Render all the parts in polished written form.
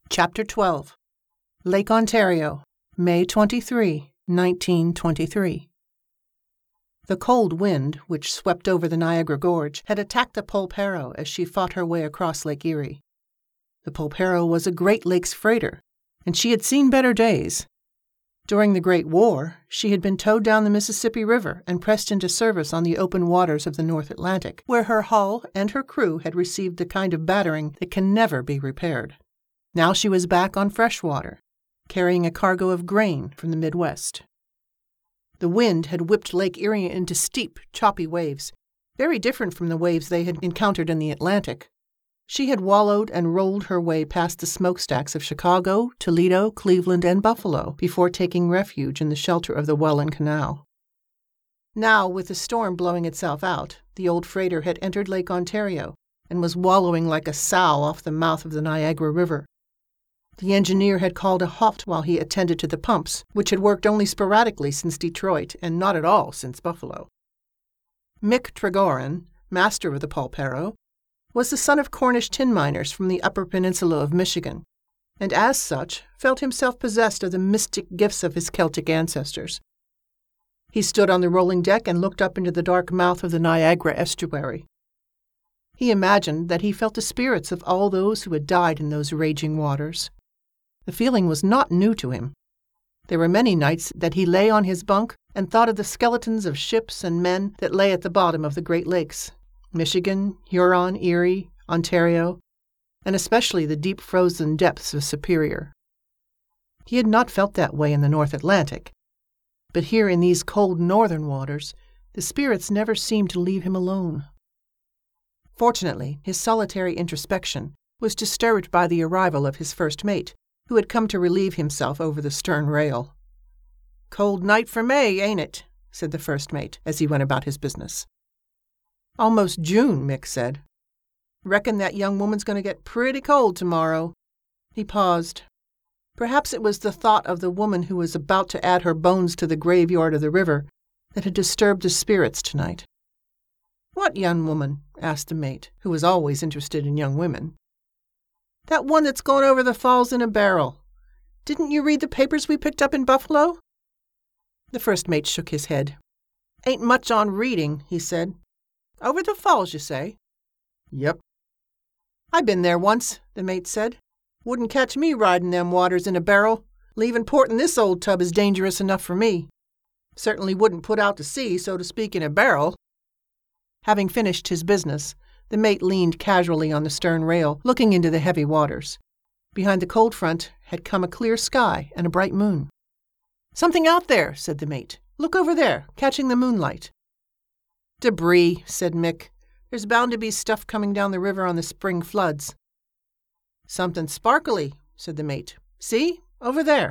Chapter 12. Lake Ontario, May 23, 1923. The cold wind, which swept over the Niagara Gorge, had attacked the Polperro as she fought her way across Lake Erie. The Polperro was a Great Lakes freighter, and she had seen better days. During the Great War, she had been towed down the Mississippi River and pressed into service on the open waters of the North Atlantic, where her hull and her crew had received the kind of battering that can never be repaired. Now she was back on fresh water, carrying a cargo of grain from the Midwest. The wind had whipped Lake Erie into steep, choppy waves, very different from the waves they had encountered in the Atlantic. She had wallowed and rolled her way past the smokestacks of Chicago, Toledo, Cleveland, and Buffalo before taking refuge in the shelter of the Welland Canal. Now, with the storm blowing itself out, the old freighter had entered Lake Ontario and was wallowing like a sow off the mouth of the Niagara River. The engineer had called a halt while he attended to the pumps, which had worked only sporadically since Detroit and not at all since Buffalo. Mick Tregoran, master of the Polperro, was the son of Cornish tin miners from the Upper Peninsula of Michigan, and as such felt himself possessed of the mystic gifts of his Celtic ancestors. He stood on the rolling deck and looked up into the dark mouth of the Niagara estuary. He imagined that he felt the spirits of all those who had died in those raging waters. The feeling was not new to him. There were many nights that he lay on his bunk and thought of the skeletons of ships and men that lay at the bottom of the Great Lakes, Michigan, Huron, Erie, Ontario, and especially the deep frozen depths of Superior. He had not felt that way in the North Atlantic, but here in these cold northern waters, the spirits never seemed to leave him alone. Fortunately, his solitary introspection was disturbed by the arrival of his first mate, who had come to relieve himself over the stern rail. "Cold night for May, ain't it?" said the first mate as he went about his business. "Almost June," Mick said. "Reckon that young woman's going to get pretty cold tomorrow." He paused. Perhaps it was the thought of the woman who was about to add her bones to the graveyard of the river that had disturbed his spirits tonight. "What young woman?" asked the mate, who was always interested in young women. "That one that's going over the falls in a barrel. Didn't you read the papers we picked up in Buffalo?" The first mate shook his head. "Ain't much on reading," he said. "Over the falls, you say?" "Yep." "I been there once," the mate said. "Wouldn't catch me riding them waters in a barrel. Leaving port in this old tub is dangerous enough for me. Certainly wouldn't put out to sea, so to speak, in a barrel." Having finished his business, the mate leaned casually on the stern rail, looking into the heavy waters. Behind the cold front had come a clear sky and a bright moon. "Something out there," said the mate. "Look over there, catching the moonlight." "Debris," said Mick. "There's bound to be stuff coming down the river on the spring floods." "Something sparkly," said the mate. "See? Over there."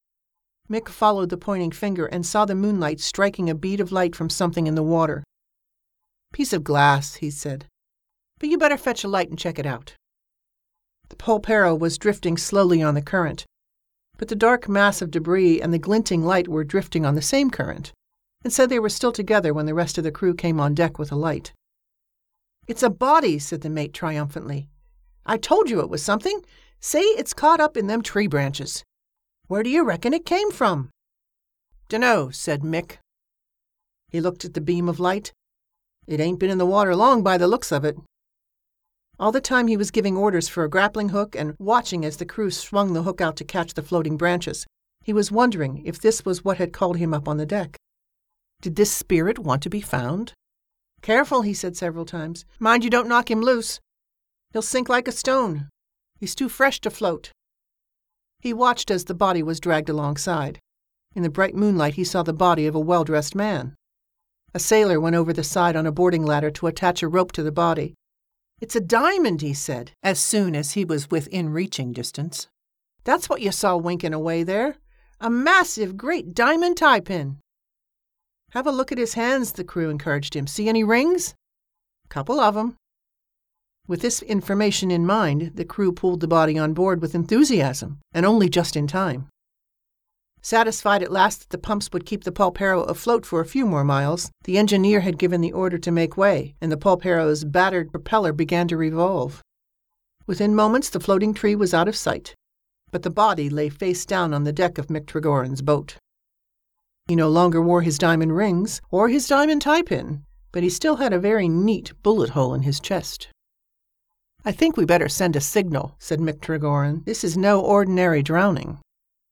Mick followed the pointing finger and saw the moonlight striking a bead of light from something in the water. "Piece of glass," he said. "But you better fetch a light and check it out." The Polperro was drifting slowly on the current, but the dark mass of debris and the glinting light were drifting on the same current, and so they were still together when the rest of the crew came on deck with a light. "It's a body," said the mate triumphantly. "I told you it was something. Say, it's caught up in them tree branches. Where do you reckon it came from?" "Dunno," said Mick. He looked at the beam of light. "It ain't been in the water long by the looks of it." All the time he was giving orders for a grappling hook and watching as the crew swung the hook out to catch the floating branches. He was wondering if this was what had called him up on the deck. Did this spirit want to be found? "Careful," he said several times. "Mind you don't knock him loose. He'll sink like a stone. He's too fresh to float." He watched as the body was dragged alongside. In the bright moonlight he saw the body of a well-dressed man. A sailor went over the side on a boarding ladder to attach a rope to the body. "It's a diamond," he said, as soon as he was within reaching distance. "That's what you saw winking away there. A massive, great diamond tie-pin." "Have a look at his hands," the crew encouraged him. "See any rings?" "Couple of 'em." With this information in mind, the crew pulled the body on board with enthusiasm, and only just in time. Satisfied at last that the pumps would keep the Polperro afloat for a few more miles, the engineer had given the order to make way, and the Polperro's battered propeller began to revolve. Within moments the floating tree was out of sight, but the body lay face down on the deck of Mick Tregoran's boat. He no longer wore his diamond rings or his diamond tie-pin, but he still had a very neat bullet hole in his chest. "I think we better send a signal," said Mick Tregoran. "This is no ordinary drowning."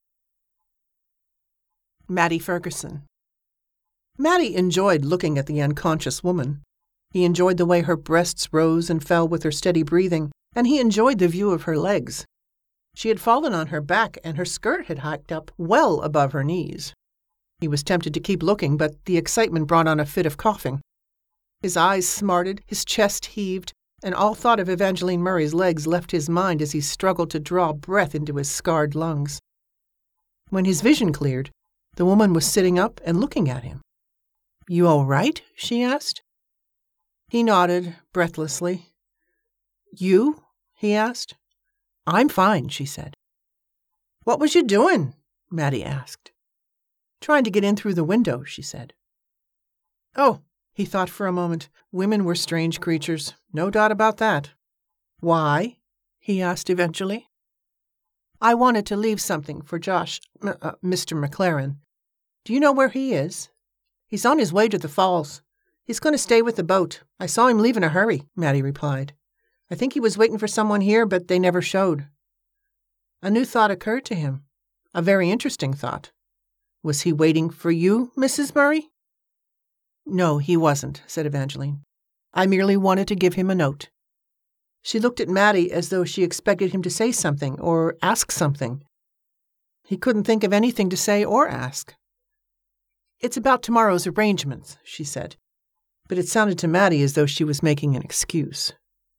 Mattie Ferguson. Mattie enjoyed looking at the unconscious woman. He enjoyed the way her breasts rose and fell with her steady breathing, and he enjoyed the view of her legs. She had fallen on her back, and her skirt had hiked up well above her knees. He was tempted to keep looking, but the excitement brought on a fit of coughing. His eyes smarted, his chest heaved, and all thought of Evangeline Murray's legs left his mind as he struggled to draw breath into his scarred lungs. When his vision cleared, the woman was sitting up and looking at him. "You all right?" she asked. He nodded, breathlessly. "You?" he asked. "I'm fine," she said. "What was you doing?" Mattie asked. "Trying to get in through the window," she said. "Oh," he thought for a moment. Women were strange creatures, no doubt about that. "Why?" he asked eventually. "I wanted to leave something for Mr. McLaren. Do you know where he is?" "He's on his way to the falls. He's going to stay with the boat. I saw him leave in a hurry," Mattie replied. "I think he was waiting for someone here, but they never showed." A new thought occurred to him. A very interesting thought. "Was he waiting for you, Mrs. Murray?" "No, he wasn't," said Evangeline. "I merely wanted to give him a note." She looked at Mattie as though she expected him to say something or ask something. He couldn't think of anything to say or ask. "It's about tomorrow's arrangements," she said, but it sounded to Mattie as though she was making an excuse.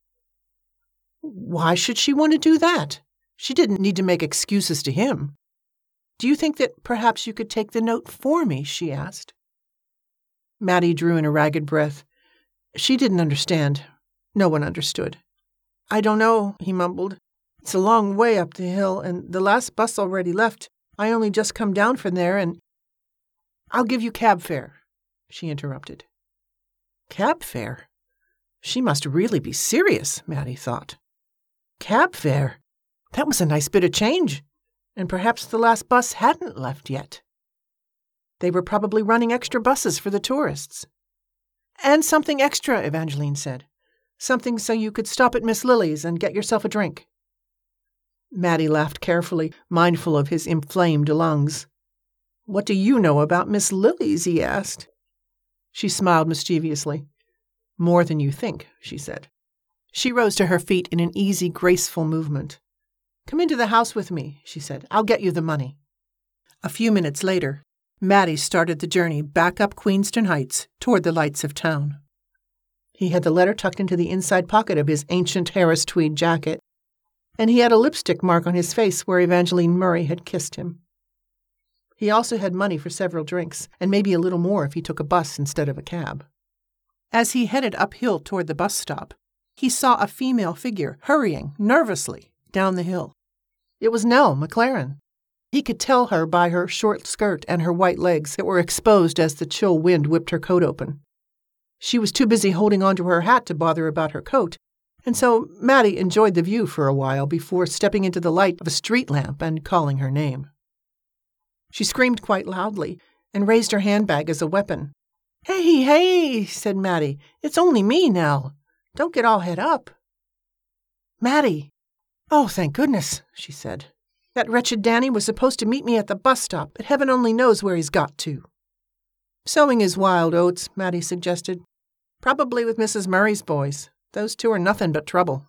Why should she want to do that? She didn't need to make excuses to him. "Do you think that perhaps you could take the note for me?" she asked. Mattie drew in a ragged breath. She didn't understand. No one understood. "I don't know," he mumbled. "It's a long way up the hill, and the last bus already left. I only just come down from there, and—" "I'll give you cab fare," she interrupted. Cab fare? She must really be serious, Mattie thought. Cab fare? That was a nice bit of change, and perhaps the last bus hadn't left yet. They were probably running extra buses for the tourists. "And something extra," Evangeline said. "Something so you could stop at Miss Lily's and get yourself a drink." Mattie laughed carefully, mindful of his inflamed lungs. "What do you know about Miss Lily's?" he asked. She smiled mischievously. "More than you think," she said. She rose to her feet in an easy, graceful movement. "Come into the house with me," she said. "I'll get you the money." A few minutes later, Mattie started the journey back up Queenston Heights toward the lights of town. He had the letter tucked into the inside pocket of his ancient Harris tweed jacket, and he had a lipstick mark on his face where Evangeline Murray had kissed him. He also had money for several drinks, and maybe a little more if he took a bus instead of a cab. As he headed uphill toward the bus stop, he saw a female figure hurrying nervously down the hill. It was Nell McLaren. He could tell her by her short skirt and her white legs that were exposed as the chill wind whipped her coat open. She was too busy holding on to her hat to bother about her coat, and so Mattie enjoyed the view for a while before stepping into the light of a street lamp and calling her name. She screamed quite loudly and raised her handbag as a weapon. "Hey, hey," said Mattie. "It's only me, Nell. Don't get all het up." "Mattie! Oh, thank goodness," she said. "That wretched Danny was supposed to meet me at the bus stop, but heaven only knows where he's got to." "Sowing his wild oats," Mattie suggested. "Probably with Mrs. Murray's boys. Those two are nothing but trouble."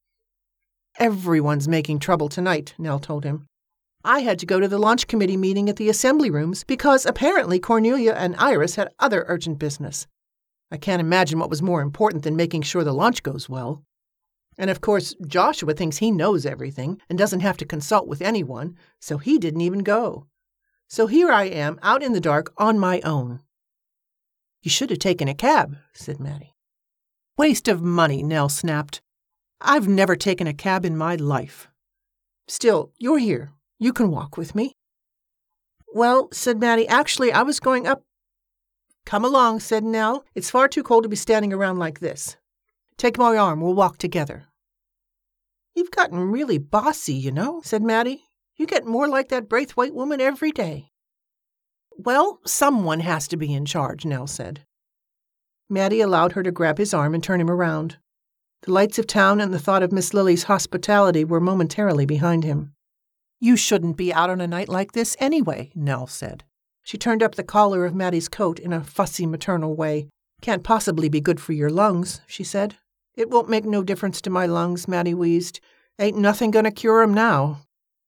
"Everyone's making trouble tonight," Nell told him. "I had to go to the launch committee meeting at the assembly rooms because apparently Cornelia and Iris had other urgent business. I can't imagine what was more important than making sure the launch goes well. And of course, Joshua thinks he knows everything and doesn't have to consult with anyone, so he didn't even go. So here I am, out in the dark on my own." "You should have taken a cab," said Mattie. "Waste of money," Nell snapped. "I've never taken a cab in my life." "Still, you're here. You can walk with me." "Well," said Mattie, "actually, I was going up—" "Come along," said Nell. "It's far too cold to be standing around like this. Take my arm, we'll walk together." "You've gotten really bossy, you know," said Mattie. You get more like that Braithwaite woman every day." "Well, someone has to be in charge," Nell said. Mattie allowed her to grab his arm and turn him around. The lights of town and the thought of Miss Lily's hospitality were momentarily behind him. "You shouldn't be out on a night like this anyway," Nell said. She turned up the collar of Mattie's coat in a fussy maternal way. "Can't possibly be good for your lungs," she said. "It won't make no difference to my lungs," Mattie wheezed. "Ain't nothing gonna cure 'em now."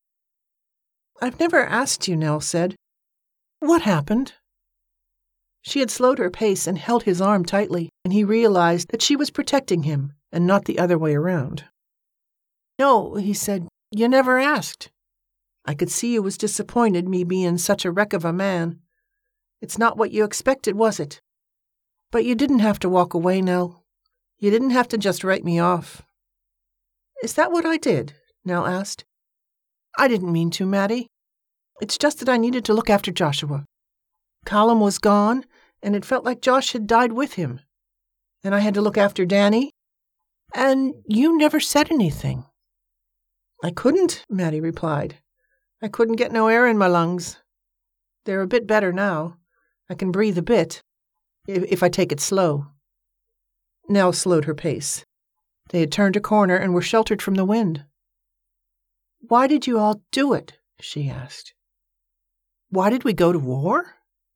"I've never asked you," Nell said. "What happened?" She had slowed her pace and held his arm tightly, and he realized that she was protecting him and not the other way around. "No," he said, "you never asked. I could see you was disappointed, me being such a wreck of a man. It's not what you expected, was it? But you didn't have to walk away, Nell. You didn't have to just write me off." "Is that what I did?" Nell asked. "I didn't mean to, Mattie. It's just that I needed to look after Joshua. Callum was gone, and it felt like Josh had died with him. And I had to look after Danny. And you never said anything." "I couldn't," Mattie replied. "I couldn't get no air in my lungs. They're a bit better now. I can breathe a bit, if I take it slow." Nell slowed her pace. They had turned a corner and were sheltered from the wind. "Why did you all do it?" she asked. "Why did we go to war?"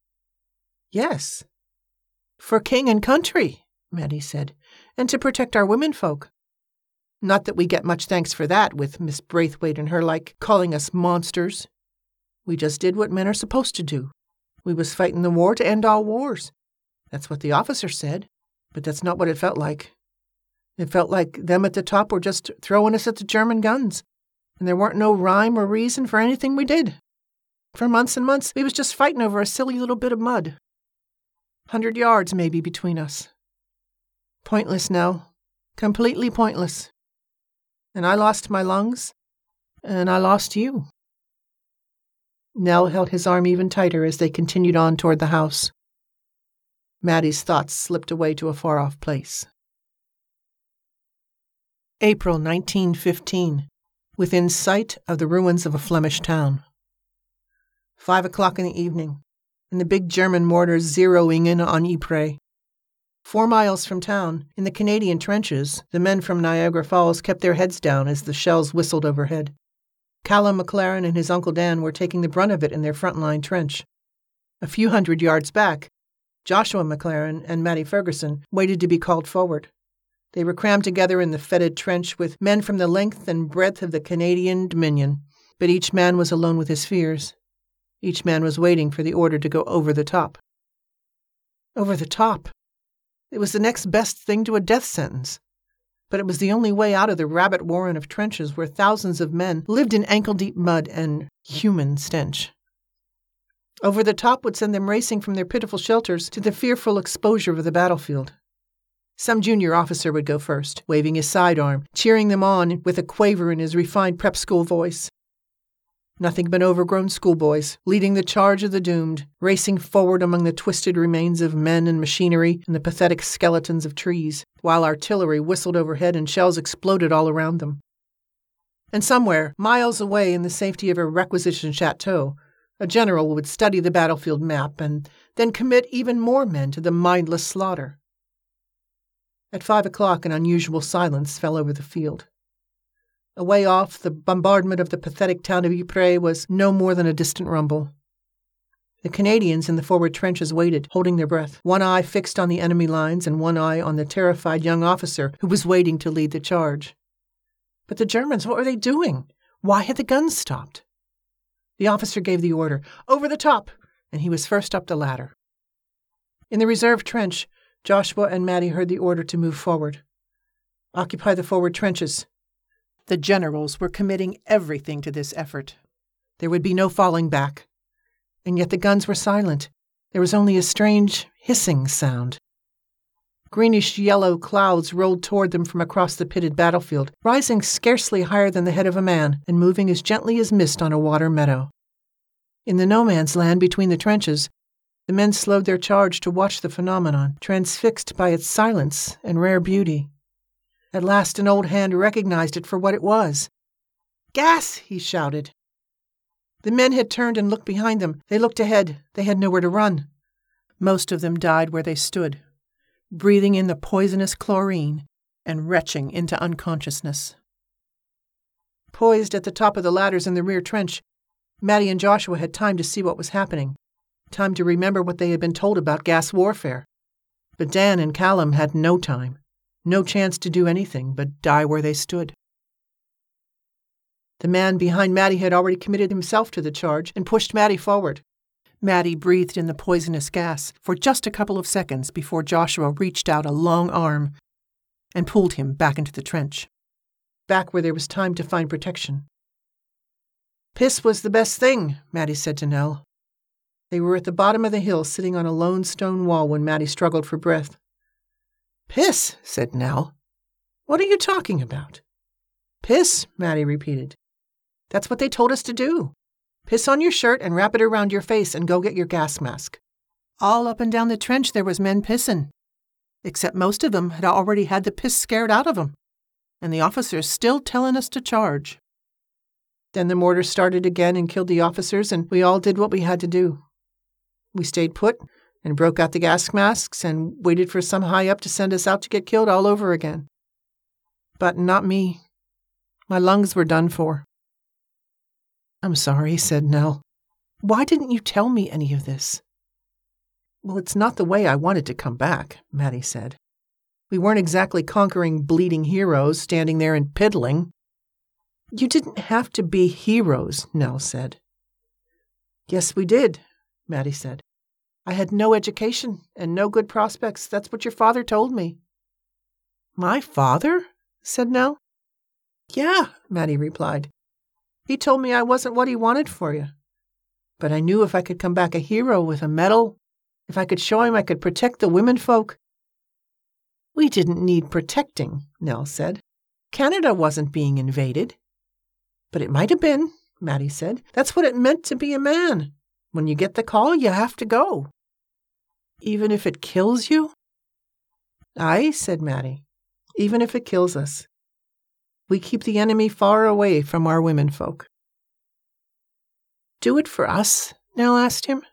"Yes." "For king and country," Mattie said, "and to protect our womenfolk. Not that we get much thanks for that, with Miss Braithwaite and her like calling us monsters. We just did what men are supposed to do. We was fighting the war to end all wars. That's what the officer said, but that's not what it felt like. It felt like them at the top were just throwing us at the German guns, and there weren't no rhyme or reason for anything we did. For months and months, we was just fighting over a silly little bit of mud. 100 yards, maybe, between us. Pointless, Nell. Completely pointless. And I lost my lungs, and I lost you." Nell held his arm even tighter as they continued on toward the house. Mattie's thoughts slipped away to a far-off place. April 1915. Within sight of the ruins of a Flemish town. 5 o'clock in the evening, and the big German mortars zeroing in on Ypres. 4 miles from town, in the Canadian trenches, the men from Niagara Falls kept their heads down as the shells whistled overhead. Callum McLaren and his Uncle Dan were taking the brunt of it in their front-line trench. A few hundred yards back, Joshua McLaren and Mattie Ferguson waited to be called forward. They were crammed together in the fetid trench with men from the length and breadth of the Canadian Dominion, but each man was alone with his fears. Each man was waiting for the order to go over the top. Over the top. It was the next best thing to a death sentence. But it was the only way out of the rabbit warren of trenches where thousands of men lived in ankle-deep mud and human stench. Over the top would send them racing from their pitiful shelters to the fearful exposure of the battlefield. Some junior officer would go first, waving his sidearm, cheering them on with a quaver in his refined prep school voice. Nothing but overgrown schoolboys, leading the charge of the doomed, racing forward among the twisted remains of men and machinery and the pathetic skeletons of trees, while artillery whistled overhead and shells exploded all around them. And somewhere, miles away in the safety of a requisition chateau, a general would study the battlefield map and then commit even more men to the mindless slaughter. At 5 o'clock, an unusual silence fell over the field. Away off, the bombardment of the pathetic town of Ypres was no more than a distant rumble. The Canadians in the forward trenches waited, holding their breath, one eye fixed on the enemy lines and one eye on the terrified young officer who was waiting to lead the charge. But the Germans, what were they doing? Why had the guns stopped? The officer gave the order, "Over the top," and he was first up the ladder. In the reserve trench, Joshua and Mattie heard the order to move forward. "Occupy the forward trenches." The generals were committing everything to this effort. There would be no falling back. And yet the guns were silent. There was only a strange hissing sound. Greenish-yellow clouds rolled toward them from across the pitted battlefield, rising scarcely higher than the head of a man and moving as gently as mist on a water meadow. In the no-man's land between the trenches, the men slowed their charge to watch the phenomenon, transfixed by its silence and rare beauty. At last an old hand recognized it for what it was. "Gas!" he shouted. The men had turned and looked behind them. They looked ahead. They had nowhere to run. Most of them died where they stood, breathing in the poisonous chlorine and retching into unconsciousness. Poised at the top of the ladders in the rear trench, Maddie and Joshua had time to see what was happening, time to remember what they had been told about gas warfare. But Dan and Callum had no time, no chance to do anything but die where they stood. The man behind Maddie had already committed himself to the charge and pushed Maddie forward. Maddie breathed in the poisonous gas for just a couple of seconds before Joshua reached out a long arm and pulled him back into the trench, back where there was time to find protection. Piss was the best thing, Maddie said to Nell. They were at the bottom of the hill, sitting on a lone stone wall when Maddie struggled for breath. Piss, said Nell. What are you talking about? Piss, Maddie repeated. That's what they told us to do. Piss on your shirt and wrap it around your face and go get your gas mask. All up and down the trench there was men pissin', except most of them had already had the piss scared out of them, and the officers still telling us to charge. Then the mortar started again and killed the officers, and we all did what we had to do. We stayed put and broke out the gas masks and waited for some high-up to send us out to get killed all over again. But not me. My lungs were done for. I'm sorry, said Nell. Why didn't you tell me any of this? Well, it's not the way I wanted to come back, Maddie said. We weren't exactly conquering bleeding heroes standing there and piddling. You didn't have to be heroes, Nell said. Yes, we did, Maddie said. I had no education and no good prospects. That's what your father told me. My father? Said Nell. Yeah, Maddie replied. He told me I wasn't what he wanted for you. But I knew if I could come back a hero with a medal, if I could show him I could protect the women folk. We didn't need protecting, Nell said. Canada wasn't being invaded. But it might have been, Maddie said. That's what it meant to be a man. When you get the call, you have to go. Even if it kills you? Aye, said Maddie. Even if it kills us. We keep the enemy far away from our women folk. Do it for us? Nell asked him.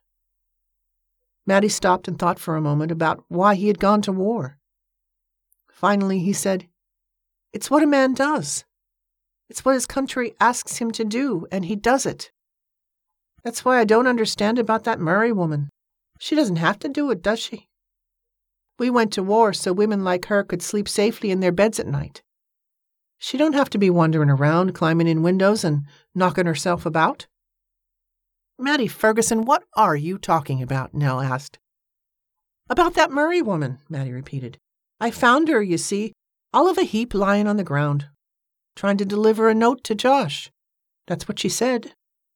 Maddie stopped and thought for a moment about why he had gone to war. Finally, he said, It's what a man does. It's what his country asks him to do, and he does it. That's why I don't understand about that Murray woman. She doesn't have to do it, does she? We went to war so women like her could sleep safely in their beds at night. She don't have to be wandering around, climbing in windows and knocking herself about. Maddie Ferguson, what are you talking about? Nell asked. About that Murray woman, Maddie repeated. I found her, you see, all of a heap lying on the ground, trying to deliver a note to Josh. That's what she said.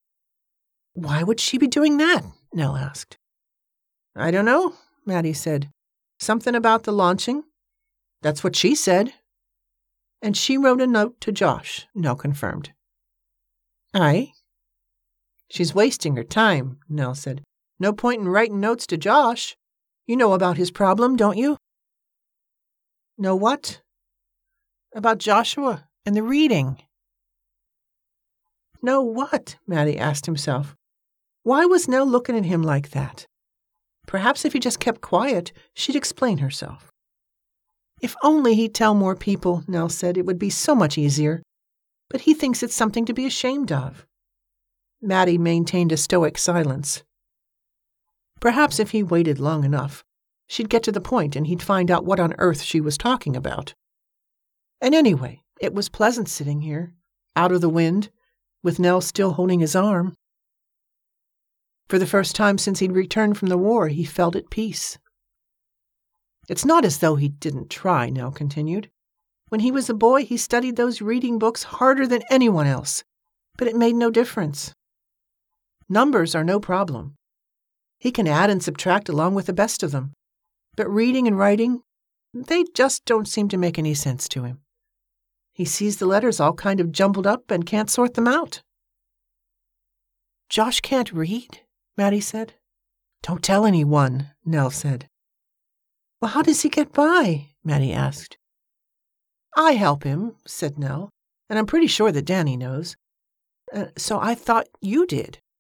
Why would she be doing that? Nell asked. I don't know, Maddie said. Something about the launching. That's what she said. And she wrote a note to Josh, Nell confirmed. Aye. She's wasting her time, Nell said. No point in writing notes to Josh. You know about his problem, don't you? Know what? About Joshua and the reading. Know what? Maddie asked himself. Why was Nell looking at him like that? Perhaps if he just kept quiet, she'd explain herself. If only he'd tell more people, Nell said, it would be so much easier. But he thinks it's something to be ashamed of. Maddie maintained a stoic silence. Perhaps if he waited long enough, she'd get to the point and he'd find out what on earth she was talking about. And anyway, it was pleasant sitting here, out of the wind, with Nell still holding his arm. For the first time since he'd returned from the war, he felt at peace. It's not as though he didn't try, Nell continued. When he was a boy, he studied those reading books harder than anyone else, but it made no difference. Numbers are no problem. He can add and subtract along with the best of them. But reading and writing, they just don't seem to make any sense to him. He sees the letters all kind of jumbled up and can't sort them out. Josh can't read? Maddie said. Don't tell anyone, Nell said. Well, how does he get by? Maddie asked. I help him, said Nell, and I'm pretty sure that Danny knows. So I thought you did.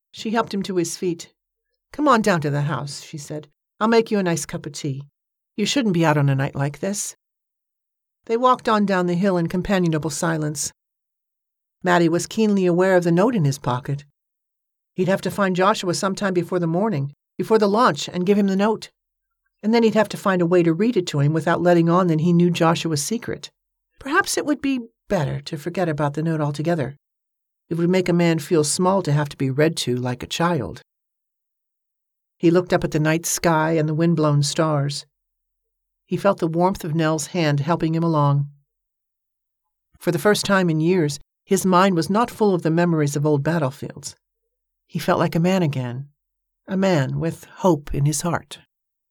She helped him to his feet. "Come on down to the house," she said. "I'll make you a nice cup of tea. You shouldn't be out on a night like this." They walked on down the hill in companionable silence. Matty was keenly aware of the note in his pocket. He'd have to find Joshua sometime before the morning, before the launch, and give him the note. And then he'd have to find a way to read it to him without letting on that he knew Joshua's secret. Perhaps it would be better to forget about the note altogether. It would make a man feel small to have to be read to like a child. He looked up at the night sky and the wind-blown stars. He felt the warmth of Nell's hand helping him along. For the first time in years, his mind was not full of the memories of old battlefields. He felt like a man again, a man with hope in his heart.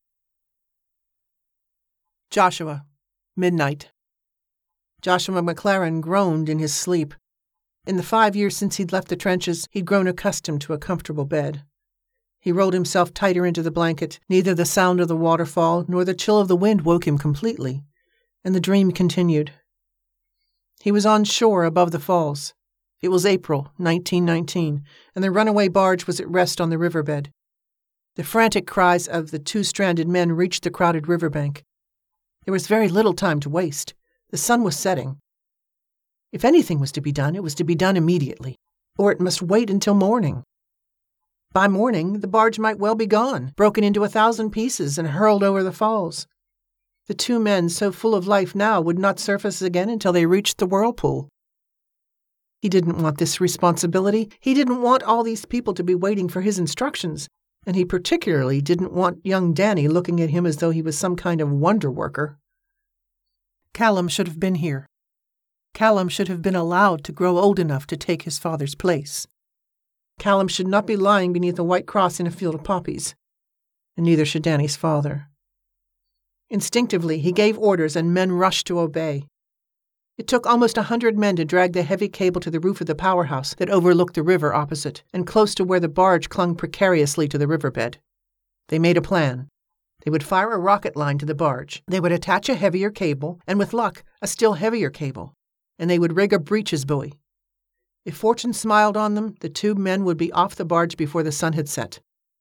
Joshua, midnight. Joshua McLaren groaned in his sleep. In the 5 years since he'd left the trenches, he'd grown accustomed to a comfortable bed. He rolled himself tighter into the blanket. Neither the sound of the waterfall nor the chill of the wind woke him completely, and the dream continued. He was on shore above the falls. It was April 1919, and the runaway barge was at rest on the riverbed. The frantic cries of the 2 stranded men reached the crowded riverbank. There was very little time to waste. The sun was setting. If anything was to be done, it was to be done immediately, or it must wait until morning. By morning, the barge might well be gone, broken into 1,000 pieces and hurled over the falls. The 2 men, so full of life now, would not surface again until they reached the whirlpool. He didn't want this responsibility. He didn't want all these people to be waiting for his instructions, and he particularly didn't want young Danny looking at him as though he was some kind of wonder worker. Callum should have been here. Callum should have been allowed to grow old enough to take his father's place. Callum should not be lying beneath a white cross in a field of poppies, and neither should Danny's father. Instinctively, he gave orders, and men rushed to obey. It took almost 100 men to drag the heavy cable to the roof of the powerhouse that overlooked the river opposite, and close to where the barge clung precariously to the riverbed. They made a plan. They would fire a rocket line to the barge. They would attach a heavier cable, and with luck, a still heavier cable, and they would rig a breeches buoy. If fortune smiled on them, the 2 men would be off the barge before the sun had set.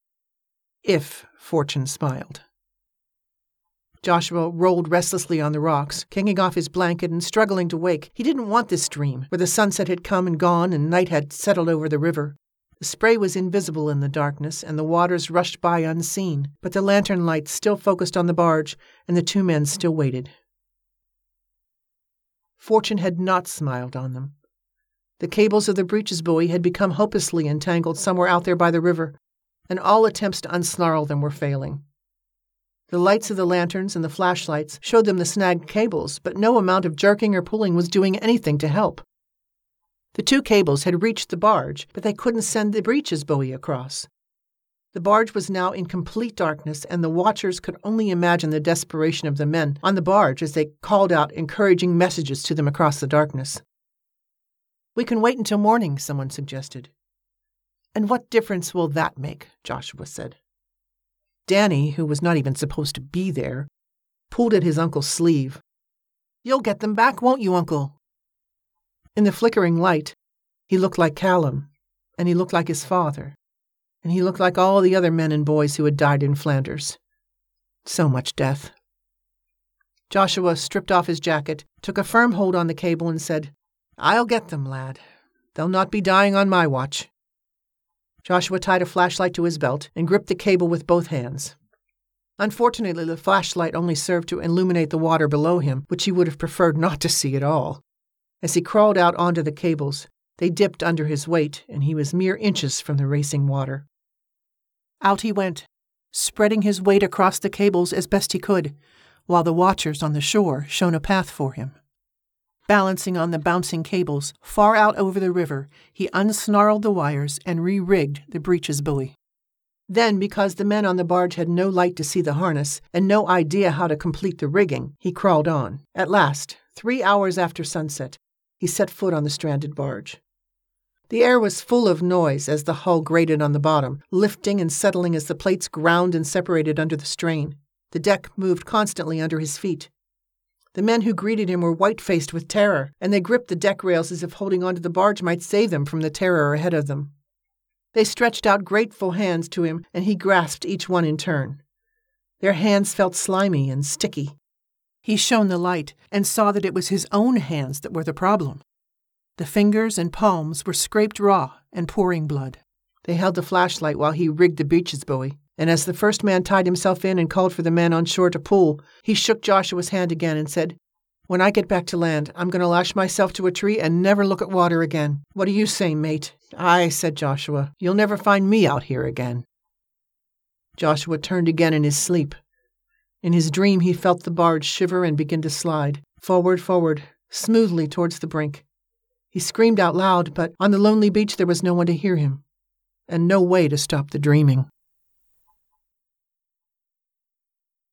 If fortune smiled. Joshua rolled restlessly on the rocks, kicking off his blanket and struggling to wake. He didn't want this dream, where the sunset had come and gone and night had settled over the river. The spray was invisible in the darkness, and the waters rushed by unseen, but the lantern lights still focused on the barge, and the 2 men still waited. Fortune had not smiled on them. The cables of the breeches buoy had become hopelessly entangled somewhere out there by the river, and all attempts to unsnarl them were failing. The lights of the lanterns and the flashlights showed them the snagged cables, but no amount of jerking or pulling was doing anything to help. The 2 cables had reached the barge, but they couldn't send the breeches buoy across. The barge was now in complete darkness, and the watchers could only imagine the desperation of the men on the barge as they called out encouraging messages to them across the darkness. "We can wait until morning," someone suggested. "And what difference will that make?" Joshua said. Danny, who was not even supposed to be there, pulled at his uncle's sleeve. "You'll get them back, won't you, Uncle?" In the flickering light, he looked like Callum, and he looked like his father, and he looked like all the other men and boys who had died in Flanders. So much death. Joshua stripped off his jacket, took a firm hold on the cable, and said, "I'll get them, lad. They'll not be dying on my watch." Joshua tied a flashlight to his belt and gripped the cable with both hands. Unfortunately, the flashlight only served to illuminate the water below him, which he would have preferred not to see at all. As he crawled out onto the cables, they dipped under his weight, and he was mere inches from the racing water. Out he went, spreading his weight across the cables as best he could, while the watchers on the shore shone a path for him. Balancing on the bouncing cables, far out over the river, he unsnarled the wires and re-rigged the breeches buoy. Then, because the men on the barge had no light to see the harness and no idea how to complete the rigging, he crawled on. At last, 3 hours after sunset, he set foot on the stranded barge. The air was full of noise as the hull grated on the bottom, lifting and settling as the plates ground and separated under the strain. The deck moved constantly under his feet. The men who greeted him were white-faced with terror, and they gripped the deck rails as if holding onto the barge might save them from the terror ahead of them. They stretched out grateful hands to him, and he grasped each one in turn. Their hands felt slimy and sticky. He shone the light and saw that it was his own hands that were the problem. The fingers and palms were scraped raw and pouring blood. They held the flashlight while he rigged the breeches buoy, and as the first man tied himself in and called for the men on shore to pull, he shook Joshua's hand again and said, "When I get back to land, I'm going to lash myself to a tree and never look at water again. What do you say, mate?" "Aye," said Joshua. "You'll never find me out here again." Joshua turned again in his sleep. In his dream, he felt the barge shiver and begin to slide, forward, smoothly towards the brink. He screamed out loud, but on the lonely beach there was no one to hear him, and no way to stop the dreaming.